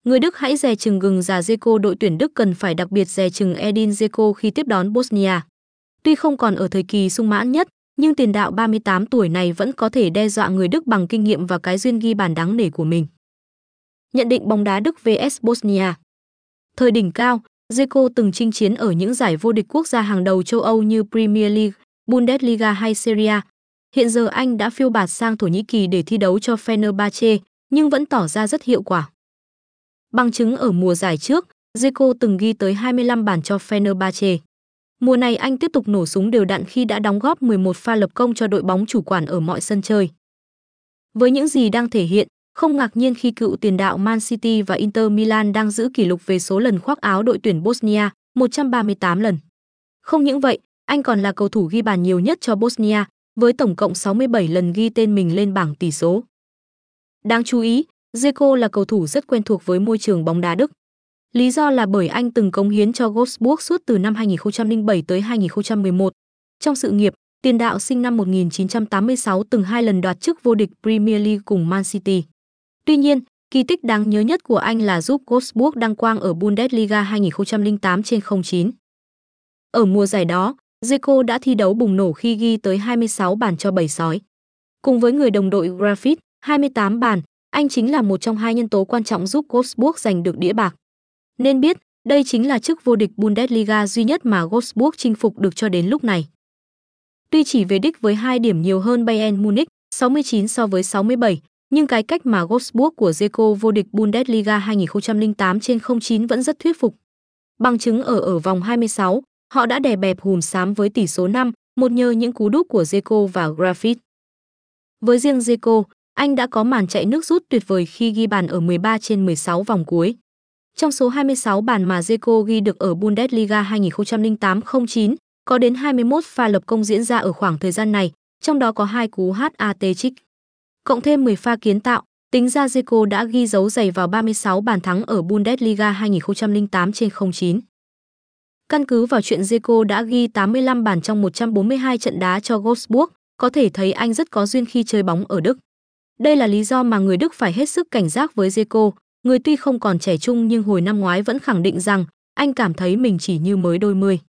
Người Đức hãy dè chừng gừng già Dzeko. Đội tuyển Đức cần phải đặc biệt dè chừng Edin Dzeko khi tiếp đón Bosnia. Tuy không còn ở thời kỳ sung mãn nhất, nhưng tiền đạo 38 tuổi này vẫn có thể đe dọa người Đức bằng kinh nghiệm và cái duyên ghi bàn đáng nể của mình. Nhận định bóng đá Đức vs Bosnia. Thời đỉnh cao, Dzeko từng chinh chiến ở những giải vô địch quốc gia hàng đầu châu Âu như Premier League, Bundesliga hay Serie A. Hiện giờ anh đã phiêu bạt sang Thổ Nhĩ Kỳ để thi đấu cho Fenerbahce, nhưng vẫn tỏ ra rất hiệu quả. Bằng chứng ở mùa giải trước, Dzeko từng ghi tới 25 bàn cho Fenerbahce. Mùa này anh tiếp tục nổ súng đều đặn khi đã đóng góp 11 pha lập công cho đội bóng chủ quản ở mọi sân chơi. Với những gì đang thể hiện, không ngạc nhiên khi cựu tiền đạo Man City và Inter Milan đang giữ kỷ lục về số lần khoác áo đội tuyển Bosnia, 138 lần. Không những vậy, anh còn là cầu thủ ghi bàn nhiều nhất cho Bosnia, với tổng cộng 67 lần ghi tên mình lên bảng tỷ số. Đáng chú ý, Dzeko là cầu thủ rất quen thuộc với môi trường bóng đá Đức. Lý do là bởi anh từng cống hiến cho Wolfsburg suốt từ năm 2007 tới 2011. Trong sự nghiệp, tiền đạo sinh năm 1986 từng 2 lần đoạt chức vô địch Premier League cùng Man City. Tuy nhiên, kỳ tích đáng nhớ nhất của anh là giúp Wolfsburg đăng quang ở Bundesliga 2008/09. Ở mùa giải đó, Dzeko đã thi đấu bùng nổ khi ghi tới 26 bàn cho Bầy Sói. Cùng với người đồng đội Grafit, 28 bàn, anh chính là một trong hai nhân tố quan trọng giúp Wolfsburg giành được đĩa bạc. Nên biết, đây chính là chức vô địch Bundesliga duy nhất mà Wolfsburg chinh phục được cho đến lúc này. Tuy chỉ về đích với 2 điểm nhiều hơn Bayern Munich, 69 so với 67, nhưng cái cách mà Wolfsburg của Dzeko vô địch Bundesliga 2008/09 vẫn rất thuyết phục. Bằng chứng ở vòng 26, họ đã đè bẹp Hùm Xám với tỷ số 5-1 nhờ những cú đúp của Dzeko và Grafit. Với riêng Dzeko, anh đã có màn chạy nước rút tuyệt vời khi ghi bàn ở 13/16 vòng cuối. Trong số 26 bàn mà Dzeko ghi được ở Bundesliga 2008/09, có đến 21 pha lập công diễn ra ở khoảng thời gian này, trong đó có 2 cú hat-trick. Cộng thêm 10 pha kiến tạo, tính ra Dzeko đã ghi dấu dày vào 36 bàn thắng ở Bundesliga 2008/09. Căn cứ vào chuyện Dzeko đã ghi 85 bàn trong 142 trận đá cho Wolfsburg, có thể thấy anh rất có duyên khi chơi bóng ở Đức. Đây là lý do mà người Đức phải hết sức cảnh giác với Dzeko, người tuy không còn trẻ trung nhưng hồi năm ngoái vẫn khẳng định rằng anh cảm thấy mình chỉ như mới đôi mươi.